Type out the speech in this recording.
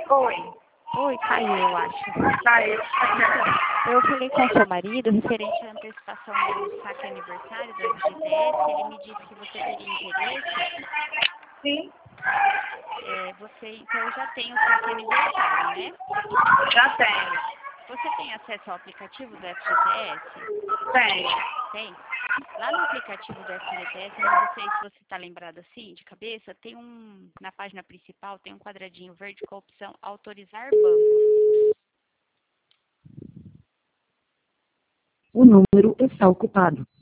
Oi, Oi, caiu, eu acho. saiu. Eu falei com o seu marido referente à antecipação do saque aniversário do FGTS. Ele me disse que você teria interesse. Sim, Você então já tem o saque aniversário, né? já tenho. Você tem acesso ao aplicativo do FGTS? Tenho. Tem? Lá no aplicativo do FGTS, eu não sei se você está lembrado assim, de cabeça, na página principal, tem um quadradinho verde com a opção autorizar banco. O número está ocupado.